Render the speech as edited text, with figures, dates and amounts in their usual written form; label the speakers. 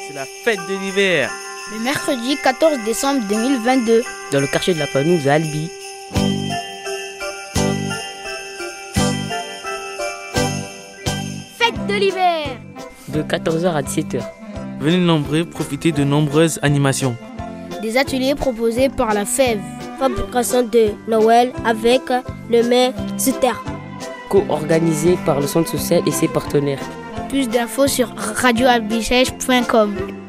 Speaker 1: C'est la fête de l'hiver.
Speaker 2: Le mercredi 14 décembre 2022.
Speaker 3: Dans le quartier de la Panouse à Albi.
Speaker 2: Fête de l'hiver.
Speaker 3: De 14h à 17h.
Speaker 1: Venez nombreux profiter de nombreuses animations.
Speaker 2: Des ateliers proposés par la FEV.
Speaker 4: Fabrication de Noël avec le maire Suter.
Speaker 3: Co-organisé par le centre social et ses partenaires.
Speaker 2: Plus d'infos sur radioalbichège.com.